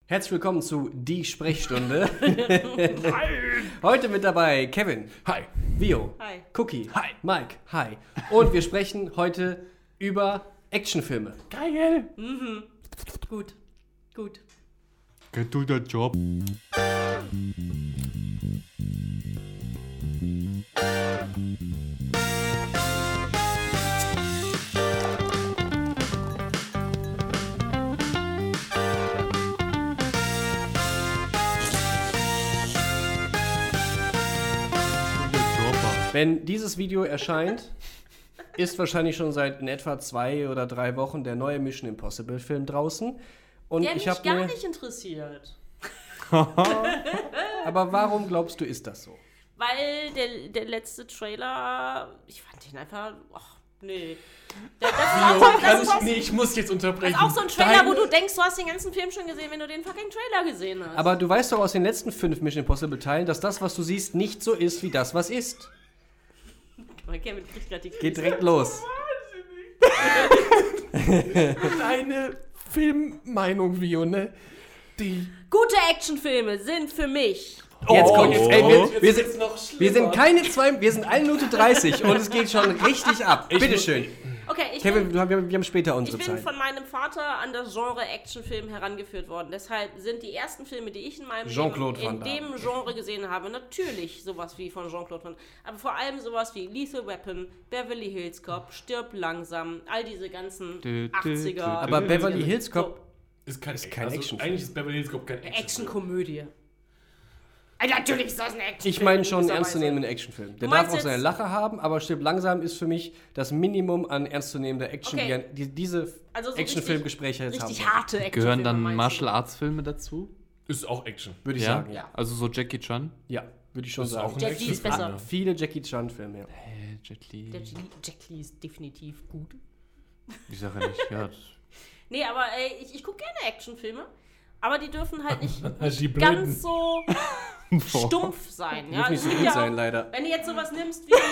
Herzlich willkommen zu Die Sprechstunde. Heute mit dabei Kevin. Hi. Vio. Hi. Cookie. Hi. Mike. Hi. Und wir sprechen heute über Actionfilme. Geil. Gut. Get to the job. Wenn dieses Video erscheint, ist wahrscheinlich schon seit in etwa 2 oder 3 Wochen der neue Mission Impossible Film draußen. Und Der ich mich habe gar mir. nicht interessiert. Aber warum glaubst du, ist das so? Weil der letzte Trailer, ich fand ihn einfach, nee. Ich muss jetzt unterbrechen. Das ist auch so ein Trailer, wo du denkst, du hast den ganzen Film schon gesehen, wenn du den fucking Trailer gesehen hast. Aber du weißt doch aus den letzten 5 Mission Impossible Teilen, dass das, was du siehst, nicht so ist, wie das, was ist. Kevin kriegt gerade die Krise. Geht direkt los. Deine Filmmeinung, Vio, ne? Die... Gute Actionfilme sind für mich. Jetzt kommt ey, wir jetzt noch wir sind keine 2, wir sind 1 Minute 30 und es geht schon richtig ab. Bitteschön. Okay, Kevin, wir haben später ich unsere bin Zeit. von meinem Vater an das Genre Actionfilm herangeführt worden. Deshalb sind die ersten Filme, die ich in meinem Jean-Claude Leben Van in Damme. dem Genre gesehen habe, natürlich sowas wie von Jean-Claude Van Damme, aber vor allem sowas wie Lethal Weapon, Beverly Hills Cop, Stirb langsam, all diese ganzen 80er. Aber Beverly Hills Cop Ist kein Actionfilm. Eigentlich ist Beverly Hills Cop kein Actionfilm. Actionkomödie. Natürlich ist das ein Actionfilm. Ich meine schon einen gewisserweise. ernstzunehmenden Actionfilm. Der Du meinst darf auch seine jetzt- Lache haben, aber Stirb langsam ist für mich das Minimum an ernstzunehmender Action, Okay. die diese Also so Actionfilmgespräche jetzt Richtig haben. harte Actionfilme. Gehören dann meinst du? Martial Arts Filme dazu? Ist auch Action. Würde ich sagen, ja. Also so Jackie Chan? Ja, würde ich schon Ist sagen. auch ein Jet Li ist Actionfilm. besser. Viele Jackie Chan-Filme, ja. Jet Li. Jack Lee ist definitiv gut. Ich sage ja nicht, ja. Nee, aber ich gucke gerne Actionfilme. Aber die dürfen halt nicht Die Blöden. ganz so stumpf sein. Ja? Dürfen nicht Es so gibt gut ja sein, auch, leider. wenn du jetzt sowas nimmst wie...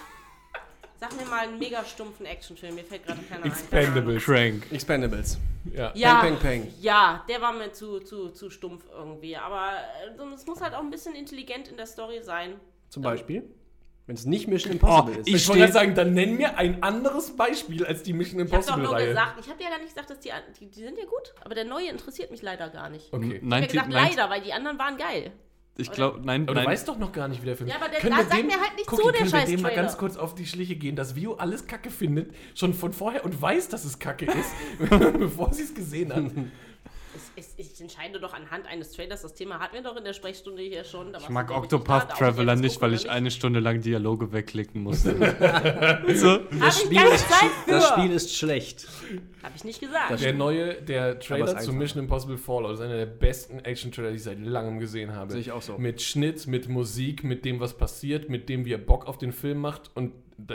Sag mir mal einen mega stumpfen Actionfilm. Mir fällt gerade keiner ein. Expendables. Crank. Expendables. Ja. Ja, Peng, peng, peng. ja, der war mir zu stumpf irgendwie. Aber es muss halt auch ein bisschen intelligent in der Story sein. Zum Beispiel. Wenn es nicht Mission Impossible ist. Ich wollte gerade sagen, dann nenn mir ein anderes Beispiel als die Mission Ich hab's doch nur Impossible-Reihe. gesagt. Ich habe ja gar nicht gesagt, dass die sind ja gut. Aber der neue interessiert mich leider gar nicht. Okay. Ich habe gesagt leider, weil die anderen waren geil. Ich glaube, nein, Aber du nein. weißt doch noch gar nicht, wie der Film Ja, aber der Können wir sagt dem- mir halt nicht Cookie, zu, der können wir scheiß dem mal Trailer. ganz kurz auf die Schliche gehen, dass Vio alles Kacke findet, schon von vorher und weiß, dass es Kacke ist, bevor sie es gesehen hat. Ich entscheide doch anhand eines Trailers. Das Thema hatten wir doch in der Sprechstunde hier schon. Ich mag Octopath Traveler nicht, weil ich eine Stunde lang Dialoge wegklicken musste. so? Habe ich keine Zeit für. Das Spiel ist schlecht. Habe ich nicht gesagt. Der Trailer Aber es zu einfach. Mission Impossible Fallout ist einer der besten Action-Trailer, die ich seit langem gesehen habe. Sehe ich auch so. Mit Schnitt, mit Musik, mit dem, was passiert, mit dem, wie er Bock auf den Film macht. Und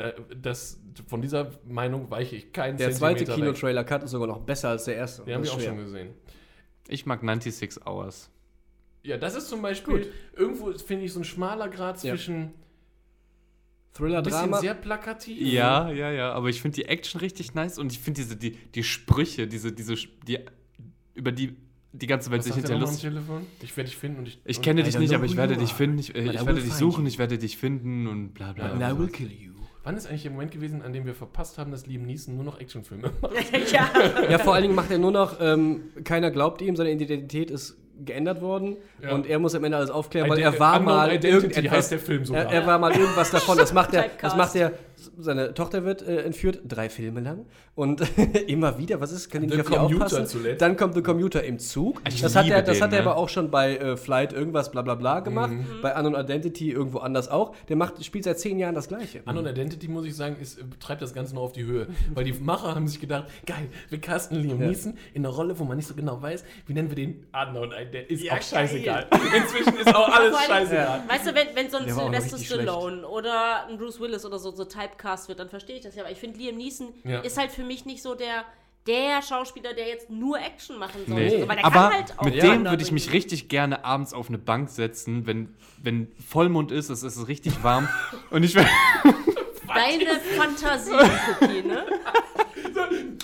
von dieser Meinung weiche ich keinen Der zweite Zentimeter weg. Kino-Trailer-Cut ist sogar noch besser als der erste. Den habe ich Das auch ist schon schwer. gesehen. Ich mag 96 Hours. Ja, das ist zum Beispiel, irgendwo finde ich so ein schmaler Grad Ja. zwischen ein bisschen Thriller-Drama. sehr plakativ. Ja, aber ich finde die Action richtig nice und ich finde die Sprüche, die über die ganze Welt Was sich sagt der hinterher noch am lustig. Telefon? Ich werde dich finden und Ich kenne dich nicht, know aber ich who werde you dich are. finden, ich But I werde will dich find suchen, you. ich werde dich finden und bla bla. And bla. I will kill you. Wann ist eigentlich der Moment gewesen, an dem wir verpasst haben, dass Liam Neeson nur noch Actionfilme macht? Ja. Ja, vor allen Dingen macht er nur noch, keiner glaubt ihm, seine Identität ist geändert worden Ja. und er muss am Ende alles aufklären, weil er war Unknown mal Identity irgendetwas. heißt der Film sogar. Er war mal irgendwas davon. Das macht er, Typecast. seine Tochter wird entführt, 3 Filme lang und immer wieder, was ist, können die The nicht auf die Commuter aufpassen? zuletzt. Dann kommt The Commuter im Zug. Ich Das hat liebe er, das den, hat er ne? aber auch schon bei Flight irgendwas bla bla bla gemacht, bei Unknown Identity irgendwo anders auch. Der spielt seit 10 Jahren das Gleiche. Unknown Identity, muss ich sagen, treibt das Ganze nur auf die Höhe. Weil die Macher haben sich gedacht, geil, wir casten Liam Neeson in einer Rolle, wo man nicht so genau weiß, wie nennen wir den Unknown Identity. Ist Ja, auch scheißegal. Inzwischen ist auch alles Vor allem, scheißegal. Weißt du, wenn so ein Der war auch noch Sylvester richtig Stallone oder ein Bruce Willis oder so Typecast wird, dann verstehe ich das ja. Aber ich finde, Liam Neeson Ja. ist halt für mich nicht so der Schauspieler, der jetzt nur Action machen soll. Nee. So, weil der Aber kann halt auch mit ja, dem würde ich mich richtig gerne abends auf eine Bank setzen, wenn Vollmond ist, es ist richtig warm und ich werde Deine Fantasie, Cookie, ne?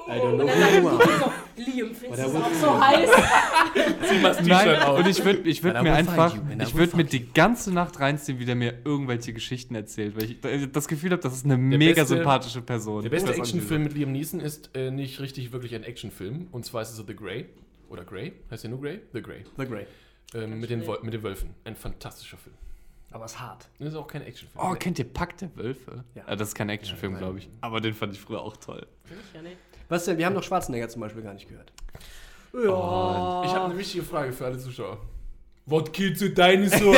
I don't know Und dann who you sagt are. so, Liam, findest du es auch so heiß? Zieh mal das T-Shirt Nein, auf. und ich würde And I mir will einfach, find you, and I ich will würde mir fuck die ganze Nacht reinziehen, wie der mir irgendwelche Geschichten erzählt, weil ich das Gefühl habe, das ist eine Der mega beste- sympathische Person. Der beste Was Actionfilm mit Liam Neeson ist nicht richtig wirklich ein Actionfilm. Und zwar ist es The Grey. Oder Grey? Heißt der nur Grey? The Grey. The Grey. Mit den Wölfen. Ein fantastischer Film. Aber es ist hart. Das ist auch kein Actionfilm. Oh, kennt ihr Pack der Wölfe? Ja. Das ist kein Actionfilm, Ja, glaube ich. Aber den fand ich früher auch toll. Ja, nee. Was denn? Wir haben noch Schwarzenegger zum Beispiel gar nicht gehört. Ja. Ich habe eine wichtige Frage für alle Zuschauer. What kills the dinosaurs?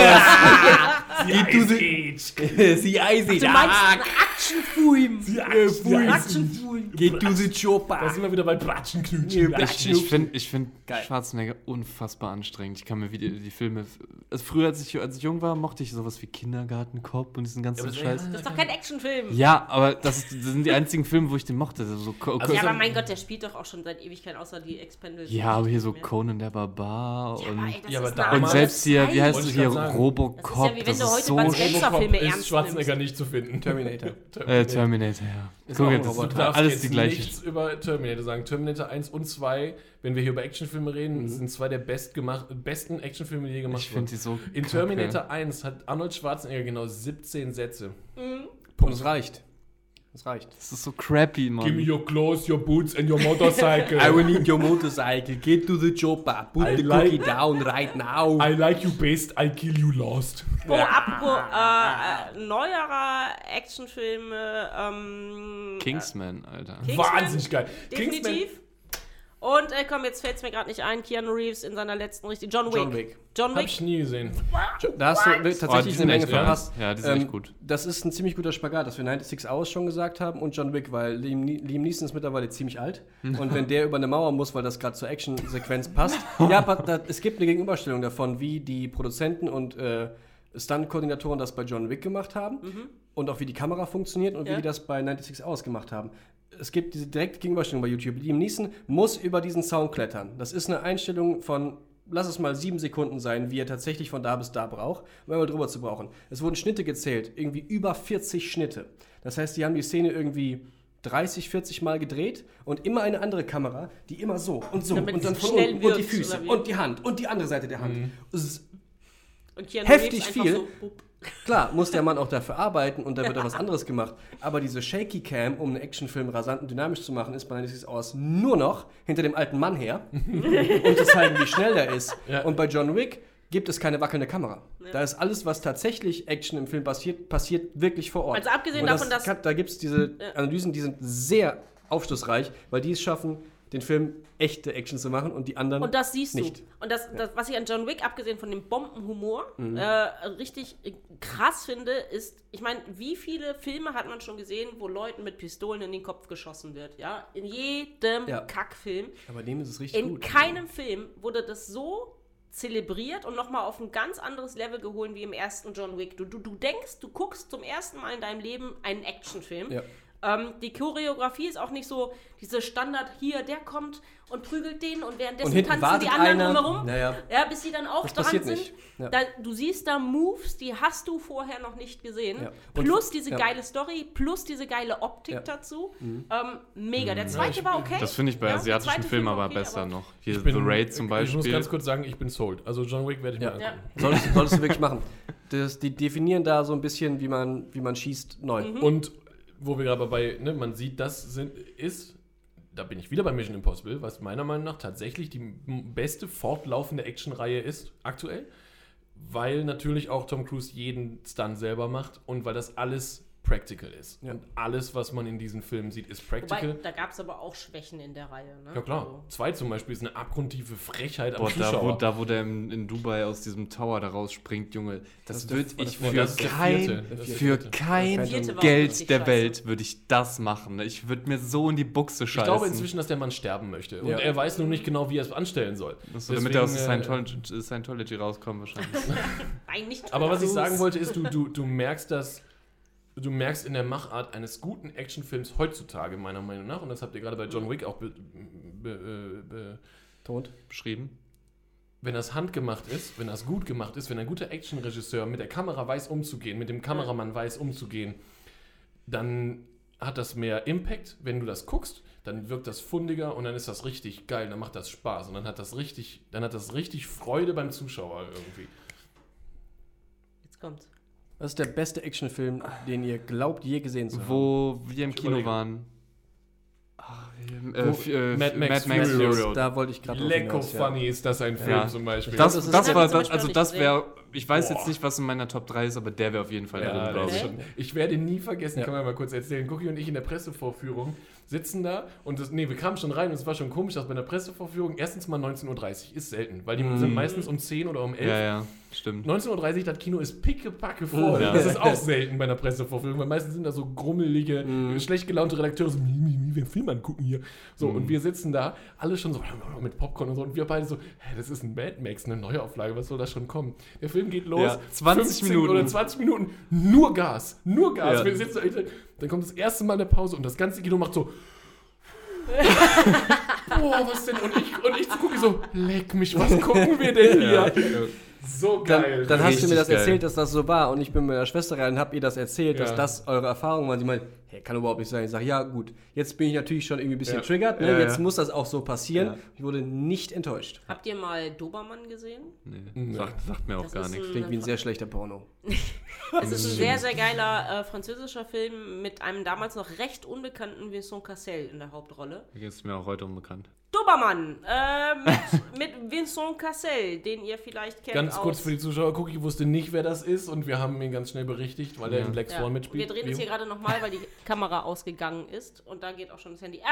Sie Eisig. Du meinst einen Actionfilm? Actionfilm. Geht du sie Chopper. Da sind wir wieder bei Bratschenknutschen. Ich finde Geil. Schwarzenegger unfassbar anstrengend. Ich kann mir wieder die Filme. Also früher, als ich jung war, mochte ich sowas wie Kindergartenkopf und diesen ganzen Scheiß. Das ist doch kein Actionfilm. Ja, aber das sind die einzigen Filme, wo ich den mochte. So Ja, aber mein Gott, der spielt doch auch schon seit Ewigkeiten, außer die Expendables. ja, aber hier so Mehr. Conan der Barbar Ja, und, aber ey, das Ja, aber ist eine damals- und andere selbst hier, wie Zeit. heißt Wollte es ich hier, grad sagen. Robocop. Das ist ja wie wenn du heute so Bud schlimm. Spencer Robocop Filme ist ernst Schwarzenegger nicht zu finden. Terminator. Terminator, ja. Ist Guck auch mal, ein das Roboter. ist Du darfst alles jetzt die gleiche. nichts über Terminator sagen. Terminator 1 und 2, wenn wir hier über Actionfilme reden, sind zwei der besten Actionfilme, die je gemacht Ich finde wurden. die so. In kacke. Terminator 1 hat Arnold Schwarzenegger genau 17 Sätze. Und es reicht. Es reicht. Das ist so crappy, Give me Mann. your clothes, your boots and your motorcycle. I will need your motorcycle. Get to the chopper. Put I the like- cookie down right now. I like you best, I kill you lost. Oh, apropos neuerer Actionfilme. Kingsman, Alter. Kingsman? Wahnsinnig geil. Definitiv. Und komm, jetzt fällt es mir gerade nicht ein. Keanu Reeves in seiner letzten richtigen. John Wick. John Wick. John Hab Wick. ich nie gesehen. Da hast du Oh, die tatsächlich sind eine Menge echt, ja. verpasst. Ja, die sind echt gut. Das ist ein ziemlich guter Spagat, dass wir 96 Hours schon gesagt haben und John Wick, weil Liam Neeson ist mittlerweile ziemlich alt. Und wenn der über eine Mauer muss, weil das gerade zur Action-Sequenz passt. Ja, aber es gibt eine Gegenüberstellung davon, wie die Produzenten und Stunt-Koordinatoren das bei John Wick gemacht haben und auch wie die Kamera funktioniert und wie Ja. die das bei 96 Hours gemacht haben. Es gibt diese direkte Gegenüberstellung bei YouTube. Liam Neeson muss über diesen Zaun klettern. Das ist eine Einstellung von, lass es mal 7 Sekunden sein, wie er tatsächlich von da bis da braucht, um einmal drüber zu brauchen. Es wurden Schnitte gezählt, irgendwie über 40 Schnitte. Das heißt, die haben die Szene irgendwie 30, 40 Mal gedreht und immer eine andere Kamera, die immer so und so Damit und dann es von schnell unten und die wirkt, Füße oder wie? und die Hand und die andere Seite der Hand. Es ist Und Keanu heftig Reeves einfach viel. So, bup. Klar, muss der Mann auch dafür arbeiten und da wird er was anderes gemacht. Aber diese Shaky Cam, um einen Actionfilm rasant und dynamisch zu machen, ist bei 96 Hours nur noch hinter dem alten Mann her, um zu zeigen, wie schnell der ist. Ja. Und bei John Wick gibt es keine wackelnde Kamera. Da ist alles, was tatsächlich Action im Film passiert wirklich vor Ort. Also abgesehen Und davon, dass- da gibt es diese Analysen, die sind sehr aufschlussreich, weil die es schaffen, den Film echte Action zu machen und die anderen Und das siehst nicht. du. Und das, was ich an John Wick, abgesehen von dem Bombenhumor, richtig krass finde, ist, ich meine, wie viele Filme hat man schon gesehen, wo Leuten mit Pistolen in den Kopf geschossen wird? Ja, in jedem Ja. Kackfilm. Aber dem ist es richtig In gut. keinem Film wurde das so zelebriert und nochmal auf ein ganz anderes Level geholt wie im ersten John Wick. Du denkst, du guckst zum ersten Mal in deinem Leben einen Actionfilm. Ja. Die Choreografie ist auch nicht so diese Standard, hier, der kommt und prügelt den und währenddessen Und hinten tanzen die wartet anderen einer. drumherum. Naja. Ja, bis sie dann auch Das dran passiert sind. nicht. Ja. Du siehst da Moves, die hast du vorher noch nicht gesehen. Ja. Und- Plus diese ja. geile Story, plus diese geile Optik Ja. dazu. Mega. Der zweite war okay. Das finde ich bei Ja, der asiatischen zweite Filmen war aber okay, besser aber- noch. Hier Ich The Raid zum Ich muss Beispiel. ganz kurz sagen, ich bin sold. Also John Wick werde ich Ja. mir Ja. angucken. Solltest du wirklich machen. Die definieren da so ein bisschen, wie man schießt, neu. Und wo wir gerade bei, ne, man sieht, da bin ich wieder bei Mission Impossible, was meiner Meinung nach tatsächlich die beste fortlaufende Actionreihe ist, aktuell. Weil natürlich auch Tom Cruise jeden Stunt selber macht und weil das alles practical ist. Ja. Und alles, was man in diesen Filmen sieht, ist Wobei, practical. da gab es aber auch Schwächen in der Reihe. Ne? Ja klar. Also, 2 zum Beispiel ist eine abgrundtiefe Frechheit am Boah, Zuschauer. wo der in Dubai aus diesem Tower da rausspringt, Junge, das Das würde ist der- ich das für das ist der vierte. Das ist der für vierte. kein Das vierte war auch Geld richtig der scheiße. Welt würde ich das machen. Ich würde mir so in die Buchse Ich scheißen. glaube inzwischen, dass der Mann sterben möchte. Und Ja. er weiß nur nicht genau, wie er es anstellen soll. So, damit er aus Deswegen, Scientology rauskommt wahrscheinlich. nein, nicht Aber was ich Cruise. sagen wollte, ist, du merkst in der Machart eines guten Actionfilms heutzutage, meiner Meinung nach, und das habt ihr gerade bei John Wick auch Tot. Beschrieben. wenn das handgemacht ist, wenn das gut gemacht ist, wenn ein guter Actionregisseur mit der Kamera weiß umzugehen, mit dem Kameramann weiß umzugehen, dann hat das mehr Impact, wenn du das guckst, dann wirkt das fundiger und dann ist das richtig geil, dann macht das Spaß und dann hat das richtig Freude beim Zuschauer irgendwie. Jetzt kommt's. Was ist der beste Actionfilm, den ihr glaubt, je gesehen zu haben? Wo wir im Ich Kino überlege. waren. Mad Max Furious. Da wollte ich gerade drauf Lecko hinaus, ja. funny ist das ein Film Ja. zum Beispiel. Das Das ist- war, zum Beispiel also noch das nicht wäre, ich weiß jetzt Boah. nicht, was in meiner Top 3 ist, aber der wäre auf jeden Fall Ja, drin, glaube das ich. ist schon, ich werde nie vergessen, Ja. kann man mal kurz erzählen. Cookie und ich in der Pressevorführung sitzen da und wir kamen schon rein und es war schon komisch, dass bei einer Pressevorführung erstens mal 19:30 Uhr ist selten, weil die sind meistens um 10 oder um 11. Ja, ja, stimmt. 19:30 Uhr, das Kino ist pickepacke voll. Ja. Das ist auch selten bei einer Pressevorführung, weil meistens sind da so grummelige, schlecht gelaunte Redakteure, so, wer Film angucken hier. So, und wir sitzen da, alle schon so mit Popcorn und so, und wir beide so, hä, das ist ein Mad Max, eine Neuauflage, was soll das schon kommen? Der Film geht los, Ja, 20 Minuten. oder 20 Minuten, nur Gas. Ja. Wir sitzen da, dann kommt das erste Mal eine Pause und das ganze Kino macht so, boah, was denn? Und ich zu Cookie so, leck mich, was gucken wir denn hier? So geil. Dann hast du mir das Richtig erzählt, dass das so war und ich bin mit meiner Schwester rein und hab ihr das erzählt, dass Ja. das eure Erfahrung war. Sie meint, hey, kann überhaupt nicht sein. Ich sage, ja gut, jetzt bin ich natürlich schon irgendwie ein bisschen Ja. triggert, ne? Ja, Jetzt ja. muss das auch so passieren. Ja. Ich wurde nicht enttäuscht. Habt ihr mal Dobermann gesehen? Nee, sagt mir auch Das gar ist nichts. Klingt wie ein sehr schlechter Porno. Es ist ein sehr, sehr geiler französischer Film mit einem damals noch recht unbekannten Vincent Cassel in der Hauptrolle. Der ist mir auch heute unbekannt. Dobermann mit Vincent Cassel, den ihr vielleicht kennt. Ganz kurz aus- für die Zuschauer, Cookie wusste nicht, wer das ist und wir haben ihn ganz schnell berichtigt, weil er Ja. in Black Ja. Swan mitspielt. Wir drehen es Leo? hier gerade nochmal, weil die Kamera ausgegangen ist und da geht auch schon das Handy.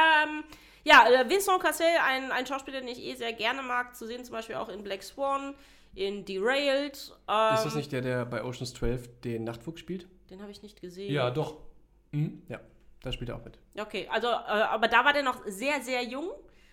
Vincent Cassel, ein Schauspieler, den ich sehr gerne mag, zu sehen zum Beispiel auch in Black Swan, in Derailed. Ist das nicht der bei Ocean's 12 den Nachtfuchs spielt? Den habe ich nicht gesehen. Ja, doch. Hm? Ja, da spielt er auch mit. Okay, also, aber da war der noch sehr, sehr jung.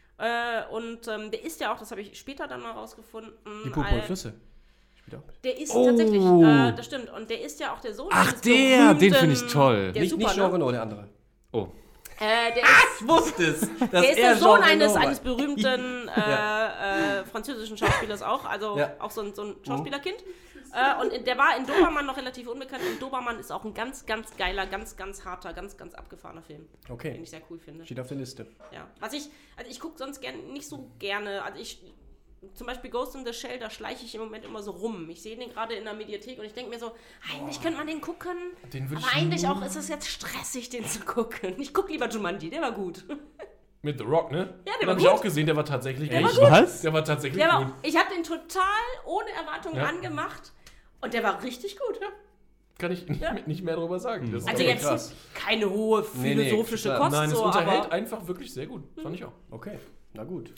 Und der ist ja auch, das habe ich später dann mal rausgefunden. Die Purpurnen Flüsse spielt er auch mit. Der ist Oh. tatsächlich, das stimmt. Und der ist ja auch der Sohn Ach, eines der, den berühmten- finde ich toll. Der Nicht, super, nicht Jean ne? Reno, der andere. Oh. Der ist, Ich wusste es. der ist der Sohn eines berühmten französischen Schauspielers auch. Also Ja. auch so ein Schauspielerkind. Und der war in Dobermann noch relativ unbekannt. Und Dobermann ist auch ein ganz, ganz geiler, ganz, ganz harter, ganz, ganz abgefahrener Film. Den Okay, ich sehr cool finde. steht auf der Liste. Ja. Also ich gucke sonst nicht so gerne. Also zum Beispiel Ghost in the Shell, da schleiche ich im Moment immer so rum. Ich sehe den gerade in der Mediathek und ich denke mir so, eigentlich könnte man den gucken. Den würde Aber ich eigentlich nur- auch ist es jetzt stressig, den zu gucken. Ich gucke lieber Jumanji, der war gut. Mit The Rock, ne? Ja, der Den war habe ich gut. auch gesehen, der war tatsächlich Der war gut. gut. Was? Der war tatsächlich Der gut. war, ich habe den total ohne Erwartungen Ja. angemacht und der war richtig gut. Kann ich nicht mehr darüber sagen. Das ist Also echt jetzt krass. keine hohe Nee, philosophische klar. Kost, Nein, es so, unterhält aber einfach wirklich sehr gut. Fand ich auch. Okay, na gut.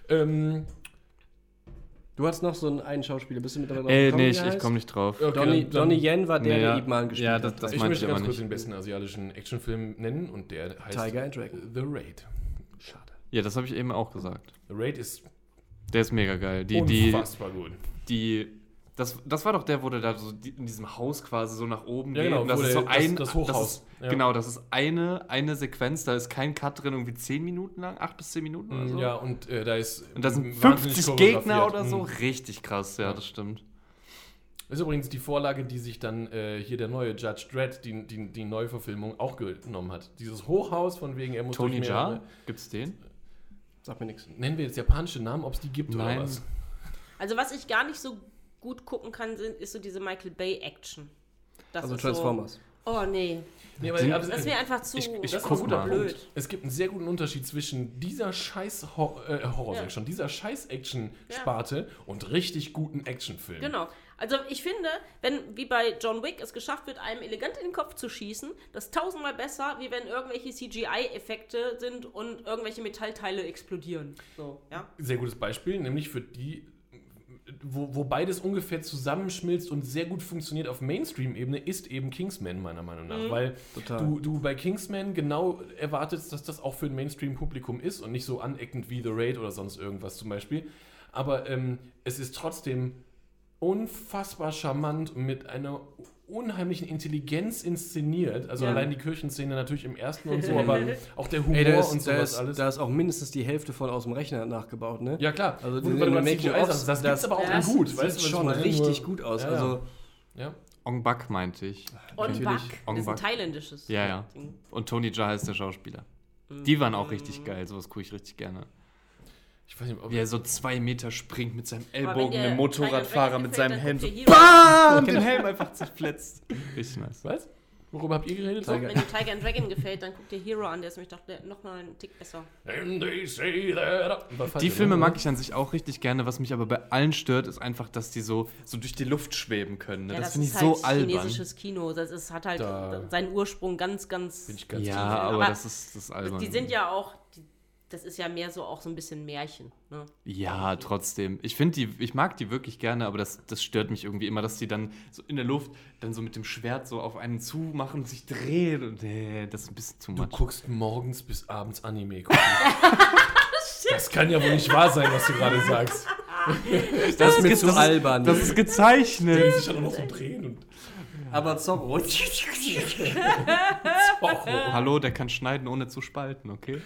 Ähm, Du hast noch so einen Schauspieler, bist du mit dabei Nee, gekommen, wie ich er heißt? komme nicht drauf. okay, Donnie Yen war der, Nee, der ja. Ip Man gespielt Ja, hat. das ich meinte möchte ich aber ganz kurz nicht. den besten asiatischen Actionfilm nennen und der heißt Tiger and Dragon. The Raid. Schade. Ja, das habe ich eben auch gesagt. The Raid ist Der ist mega geil. unfassbar gut. Das war doch der, wo der da so in diesem Haus quasi so nach oben Ja, geht. genau, Und das wo ist so der- ein das Hochhaus. Das ist, Ja. Genau, das ist eine Sequenz, da ist kein Cut drin, irgendwie 10 Minuten lang, 8 bis 10 Minuten oder so. Ja, und da ist Und da sind wahnsinnig 50 Gegner choreografiert. oder so. Mhm. Richtig krass, ja, das stimmt. Ist übrigens die Vorlage, die sich dann hier der neue Judge Dredd, die Neuverfilmung, auch genommen hat. Dieses Hochhaus, von wegen er muss Tony durch mehrere- Jaa, gibt's den? Sag mir nichts. Nennen wir jetzt japanische Namen, ob es die gibt Nein. oder was? also was ich gar nicht so gut gucken kann, ist so diese Michael Bay Action. Das Also ist Transformers. So, oh nee, Nee, das ist mir einfach zu ich das ist guck ein guter mal. Punkt. blöd. Es gibt einen sehr guten Unterschied zwischen dieser scheiß Horror, sag ich schon, dieser scheiß Action-Sparte und richtig guten Actionfilmen. Genau. Also ich finde, wenn, wie bei John Wick, es geschafft wird, einem elegant in den Kopf zu schießen, das tausendmal besser, wie wenn irgendwelche CGI-Effekte sind und irgendwelche Metallteile explodieren. So, ja. Sehr gutes Beispiel, nämlich für die, wo beides ungefähr zusammenschmilzt und sehr gut funktioniert auf Mainstream-Ebene, ist eben Kingsman, meiner Meinung nach. Weil Total. du bei Kingsman genau erwartest, dass das auch für ein Mainstream-Publikum ist und nicht so aneckend wie The Raid oder sonst irgendwas zum Beispiel. Aber es ist trotzdem unfassbar charmant und mit einer unheimlichen Intelligenz inszeniert. Also Ja. allein die Kirchenszene natürlich im ersten und so, aber auch der Humor Ey, da und ist, da, sowas ist, alles. da ist auch mindestens die Hälfte von aus dem Rechner nachgebaut, ne? Ja, klar. Also Wo du die- gerade die CGI Making-ofs, sagst, das gibt's aber auch das in gut. Sieht Weißt du, was schon ich meine? richtig Nur- gut aus. Ja, Also, ja. Ong Bak meinte ich. Und Natürlich. Bak, Ong das ist ein Bak. thailändisches Ja, ja. Ding. Und Tony Jaa ist der Schauspieler. Die waren auch richtig geil, sowas gucke ich richtig gerne. Ich weiß nicht, ob Wie er so 2 Meter springt mit seinem Aber wenn Ellbogen, dir dem Motorradfahrer Tiger mit Dragon seinem Helm so gefällt, dann guck dir Hero BAM! Den Helm einfach zerfletzt. Richtig nice. Was? Worüber habt ihr geredet? Wenn dir Tiger and Dragon gefällt, dann guck dir Hero an, der ist nämlich doch noch mal einen Tick besser. And they say that. Die Filme mag ich an sich auch richtig gerne. Was mich aber bei allen stört, ist einfach, dass die so durch die Luft schweben können. Ne? Ja, das finde ich ist so halt albern. chinesisches Kino. Hat halt seinen Ursprung ganz Bin ich ganz Ja, tief. aber das ist albern. Die sind ja auch, das ist ja mehr so auch so ein bisschen Märchen. Ne? Ja, trotzdem. Ich mag die wirklich gerne, aber das stört mich irgendwie immer, dass die dann so in der Luft dann so mit dem Schwert so auf einen zumachen und sich drehen. Und das ist ein bisschen zu Du much. guckst morgens bis abends Anime. Das kann ja wohl nicht wahr sein, was du gerade sagst. Das ist mir zu albern. Das ist gezeichnet. Die sich dann auch noch so drehen und. Aber Zorro. Hallo, der kann schneiden, ohne zu spalten, okay?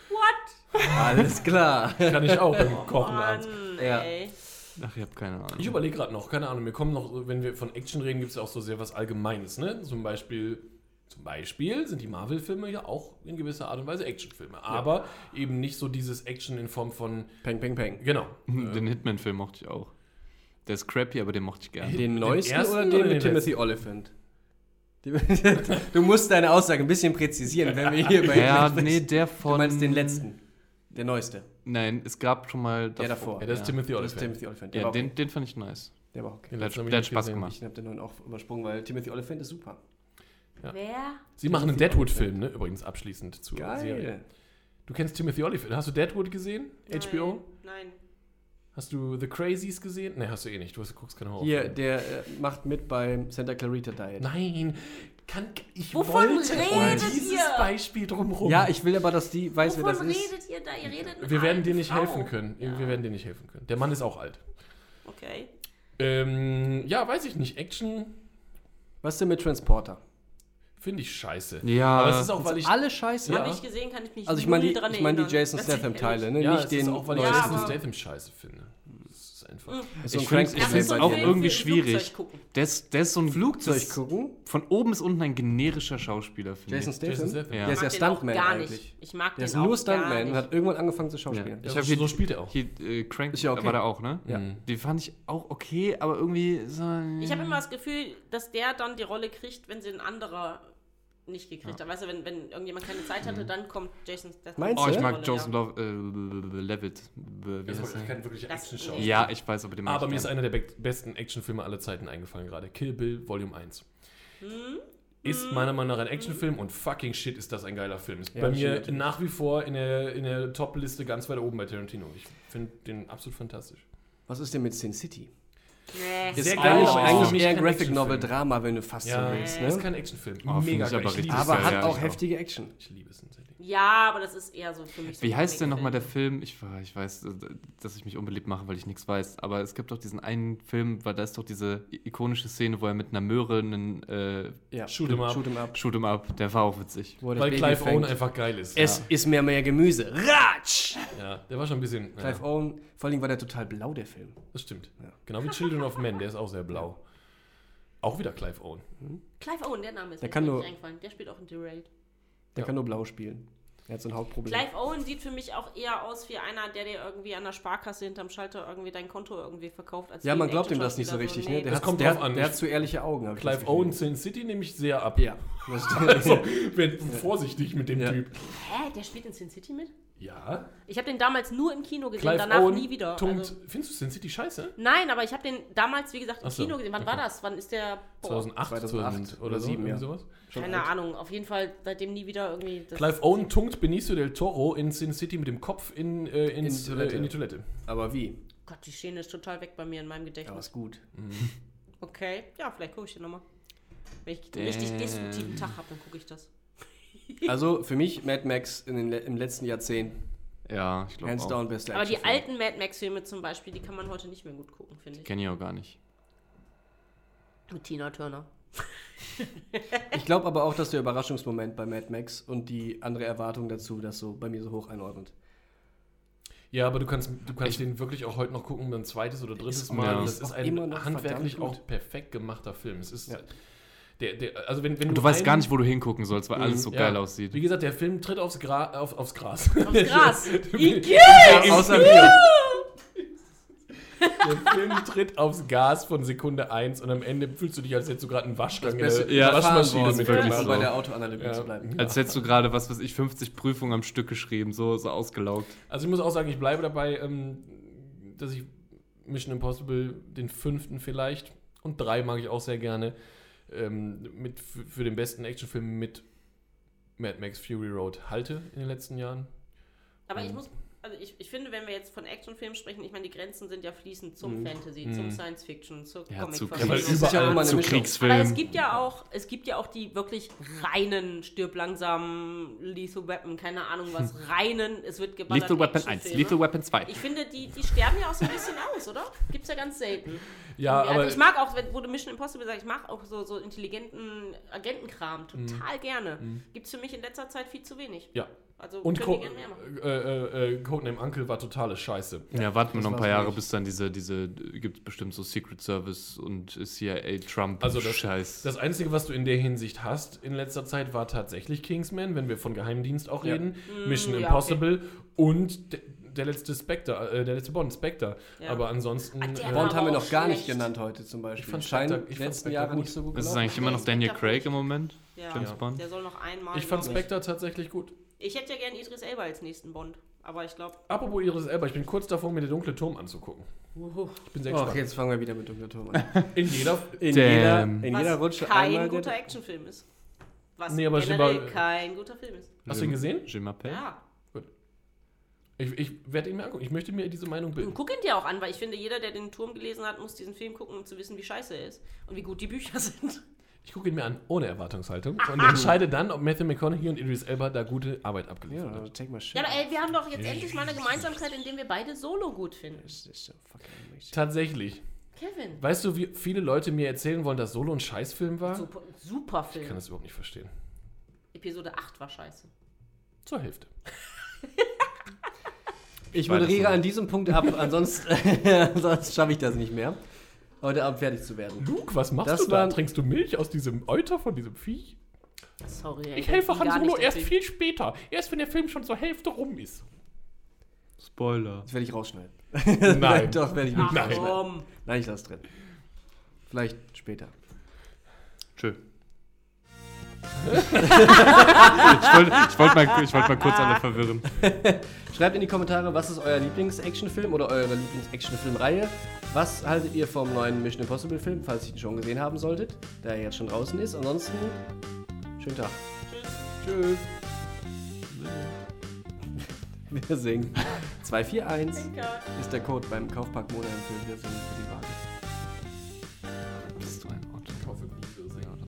Alles klar. Kann ich auch beim Kochen abends. Ja. Ey. Ach, ich habe keine Ahnung. Ich überlege gerade noch, keine Ahnung, mir kommen noch, wenn wir von Action reden, gibt es ja auch so sehr was Allgemeines, ne? Zum Beispiel sind die Marvel-Filme ja auch in gewisser Art und Weise Actionfilme, aber eben nicht so dieses Action in Form von, Peng, peng, peng. genau. Den Hitman-Film mochte ich auch. Der ist crappy, aber den mochte ich gerne. Den neuesten ersten oder oder den den mit Timothy Oliphant? Du musst deine Aussage ein bisschen präzisieren, wenn wir hier bei Ja, sprechen. nee, der Du von... meinst den letzten. Der neueste. Nein, es gab schon mal... Der davor. Ja, das ist Timothy Das ist Oliphant. Timothy Oliphant. Der Ja, war okay. den fand ich nice. Der war okay. Den Der letzten hab ich hat nicht Spaß gesehen. gemacht. Ich habe den neuen auch übersprungen, weil Timothy Oliphant ist super. Ja. Wer? Sie machen einen Deadwood-Film, ne? Übrigens abschließend zur Serie. Geil. Du kennst Timothy Oliphant. Hast du Deadwood gesehen? HBO? Nein. Hast du The Crazies gesehen? Ne, hast du eh nicht. Du guckst keine Hier, Horrorfilme. der macht mit beim Santa Clarita Diet. Nein, ich Wovon wollte redet dieses ihr? Beispiel drumherum. Ja, ich will aber, dass die weiß, wer das Wovon ist. redet ihr da? Ihr redet mit Wir werden einer dir nicht Frau. helfen können. Ja. Wir werden dir nicht helfen können. Der Mann ist auch alt. Okay. Ja, weiß ich nicht. Action Was ist denn mit Transporter? finde ich scheiße. Ja. Aber es ist auch, weil ich... Alle scheiße. Ja. Habe ich gesehen, kann ich mich Also ich meine null die, dran ich mein die erinnern. Jason Ganz Statham-Teile, ehrlich. ne? Ja, Nicht es den ist auch, weil ich Ja, Jason aber- Statham scheiße finde. Das ist einfach... ist so ein Ich Cranks- finde Das ist so ein auch Film irgendwie für schwierig. Flugzeug gucken. Der ist so ein Flugzeug das- gucken. Von oben bis unten ein generischer Schauspieler, finde Jason ich. Statham? Jason Statham. Ja. Der ist ja Ich mag den auch Stuntman gar eigentlich. nicht. Ich mag Der ist den auch nur gar Stuntman und nicht. hat irgendwann angefangen zu schauspielen. Ich Ja, hab hier, so spielt er auch. Crank Ist ja okay. war der auch, ne? Ja. Die fand ich auch okay, aber irgendwie so... Ich habe immer das Gefühl, dass der dann die Rolle kriegt, wenn sie ein anderer nicht gekriegt hat. Weißt du, wenn irgendjemand keine Zeit hatte, dann kommt Jason Statham. Meinst Oh, du? ich mag Rolle, Joseph ja. Levitt. Wie Das heißt ist der? kein wirklicher Das- Action-Schauspieler. Ja, ich weiß, aber den mag Aber ich mir ist gerne. einer der besten Actionfilme aller Zeiten eingefallen gerade. Kill Bill Volume 1. Ist meiner Meinung nach ein Actionfilm und fucking shit ist das ein geiler Film. Ist Ja, bei das mir stimmt. nach wie vor in der Top-Liste ganz weit oben bei Tarantino. Ich finde den absolut fantastisch. Was ist denn mit Sin City? Nee. Ist Sehr geil, eigentlich, aber ist für eigentlich mich eher kein Graphic Actionfilm. Novel Drama, wenn du fast Ja, so willst. ist Ne? kein Actionfilm. Oh, finde Mega ich geil. aber Ich richtig liebe Aber geil, hat ja, auch ich heftige Action. Ich liebe es tatsächlich. Ja, aber das ist eher so für mich so Wie heißt denn nochmal der Film? Film? Ich weiß, dass ich mich unbeliebt mache, weil ich nichts weiß. Aber es gibt doch diesen einen Film, weil da ist doch diese ikonische Szene, wo er mit einer Möhre einen Ja. Shoot 'em up. Shoot 'em up. Shoot 'em up. Der war auch witzig. Wo er das Weil Baby Clive Owen fängt. einfach geil ist. Es ist mehr Gemüse. Ratsch! Ja, der war schon ein bisschen... Ja, Clive Owen, vor allem war der total blau, der Film. das stimmt. Ja. Genau wie Children of Men, der ist auch sehr blau. Auch wieder Clive Owen. Clive Owen, der Name ist Der mir kann nicht nur- eingefallen. Der spielt auch in Derailed. Der Ja. kann nur blau spielen. Er hat so ein Hautproblem. Clive Owen sieht für mich auch eher aus wie einer, der dir irgendwie an der Sparkasse hinterm Schalter irgendwie dein Konto irgendwie verkauft. Als Ja, wie man ein glaubt ihm das nicht so Actionschauspieler. richtig, ne? Der Das hat, kommt der, drauf an. der hat zu ehrliche Augen. hab ich Clive das Owen, Gefühl. Sin City nehme ich sehr ab. Ja. Das stimmt. Also, werd vorsichtig mit dem Ja. Typ. Hä, der spielt in Sin City mit? Ja. Ich habe den damals nur im Kino gesehen, Clive danach Owen nie wieder. tunkt. Also, Findest du Sin City scheiße? nein, aber ich habe den damals, wie gesagt, im Ach so, Kino gesehen. Wann okay. war das? Wann ist der... Boah, 2008, 2008 oder so, 2007, irgendwie ja. sowas. Schon keine alt. Ahnung. Auf jeden Fall seitdem nie wieder irgendwie... das- Clive Owen tunkt Benicio del Toro in Sin City mit dem Kopf in die Toilette. Aber wie? Gott, die Szene ist total weg bei mir in meinem Ja, Gedächtnis. ist gut. Okay, ja, vielleicht gucke ich den nochmal. Wenn ich einen richtig destruktiven Tag habe, dann gucke ich das. Also für mich Mad Max im letzten Jahrzehnt. Ja, ich glaube Hands auch. down beste Aber die Actionfilm. alten Mad Max-Filme zum Beispiel, die kann man heute nicht mehr gut gucken, finde ich. Kenne ich auch gar nicht. Mit Tina Turner. Ich glaube aber auch, dass der Überraschungsmoment bei Mad Max und die andere Erwartung dazu, das so bei mir so hoch einordnet. Ja, aber du kannst den wirklich auch heute noch gucken, ein zweites oder drittes Ist- Mal. ja. Das ist ist auch ein immer noch handwerklich verdammt auch perfekt gemachter Film. Es ist, Ja. Also wenn Du weißt gar nicht, wo du hingucken sollst, weil alles so geil aussieht. Wie gesagt, der Film tritt aufs Gras. Aufs Gras. Außer mir. Der Film tritt aufs Gas von Sekunde 1 und am Ende fühlst du dich, als hättest du gerade einen Waschgang in der Waschmaschine ist wirklich so. bei der Autoanalyse zu bleiben. Als hättest du gerade, 50 Prüfungen am Stück geschrieben, so ausgelaugt. Also ich muss auch sagen, ich bleibe dabei, dass ich Mission Impossible, den 5. vielleicht, und 3 mag ich auch sehr gerne, für den besten Actionfilm mit Mad Max Fury Road halte in den letzten Jahren. Aber ich finde, wenn wir jetzt von Actionfilmen sprechen, ich meine, die Grenzen sind ja fließend zum Fantasy, zum Science-Fiction, zur Comic-Verfilmung. Zu Kriegsfilmen. Aber es gibt ja auch die wirklich reinen, stirb langsam, Lethal Weapon, keine Ahnung was, reinen, es wird geballert. Lethal Weapon 1, Lethal Weapon 2. Ich finde, die sterben ja auch so ein bisschen aus, oder? Gibt's ja ganz selten. Ja, also aber ich mag auch, wo du Mission Impossible sagst, ich mag auch so intelligenten Agentenkram total gerne. Gibt's für mich in letzter Zeit viel zu wenig. Ja. Also und können die gerne mehr machen. Codename Uncle war totale Scheiße. Ja, warten wir noch ein paar Jahre, bis dann diese gibt es bestimmt so Secret Service und CIA Trump Scheiß. Das Einzige, was du in der Hinsicht hast in letzter Zeit, war tatsächlich Kingsman, wenn wir von Geheimdienst auch reden, Mission Impossible und der letzte Bond, Spectre. Ja. Aber ansonsten... Bond haben wir noch gar nicht genannt heute zum Beispiel. Ich fand Scheint die letzten Jahre nicht so gut gelaufen. Ist es eigentlich immer noch Daniel Craig im Moment? Ja, James Bond? Der soll noch einmal... Ich fand Spectre tatsächlich gut. Ich hätte ja gerne Idris Elba als nächsten Bond, aber ich glaube... Apropos Idris Elba, ich bin kurz davor, mir den dunklen Turm anzugucken. Ich bin sehr gespannt. Jetzt fangen wir wieder mit dunklen Turm an. In jeder Rutsche kein einmal guter Actionfilm ist. Was aber generell kein guter Film ist. Hast du ihn gesehen? Jim Appel? Ja. Gut. Ich werde ihn mir angucken. Ich möchte mir diese Meinung bilden. Und guck ihn dir auch an, weil ich finde, jeder, der den Turm gelesen hat, muss diesen Film gucken, um zu wissen, wie scheiße er ist und wie gut die Bücher sind. Ich gucke ihn mir an, ohne Erwartungshaltung und entscheide dann, ob Matthew McConaughey und Idris Elba da gute Arbeit abgeliefert haben. Ja, aber ey, wir haben doch jetzt endlich mal eine Gemeinsamkeit, indem wir beide Solo gut finden. Tatsächlich. Kevin. Weißt du, wie viele Leute mir erzählen wollen, dass Solo ein Scheißfilm war? Super Film. Ich kann das überhaupt nicht verstehen. Episode 8 war scheiße. Zur Hälfte. Ich moderiere an diesem Punkt ab, ansonsten schaffe ich das nicht mehr, heute Abend fertig zu werden. Luke, was machst du da? Trinkst du Milch aus diesem Euter von diesem Viech? Sorry. Ich helfe Han Solo erst viel später. Erst wenn der Film schon zur Hälfte rum ist. Spoiler. Das werde ich rausschneiden. Nein. Doch, werde ich nicht rausschneiden. Warum? Nein, ich lasse es drin. Vielleicht später. Tschö. ich wollte mal kurz alle verwirren. Schreibt in die Kommentare, was ist euer Lieblings-Actionfilm oder eure Lieblings-Actionfilm-Reihe? Was haltet ihr vom neuen Mission Impossible-Film, falls ihr ihn schon gesehen haben solltet, da er jetzt schon draußen ist? Ansonsten, schönen Tag. Tschüss. Wir singen. 241 ist der Code beim Kaufpark Monheim für Wir singen für die Wahl.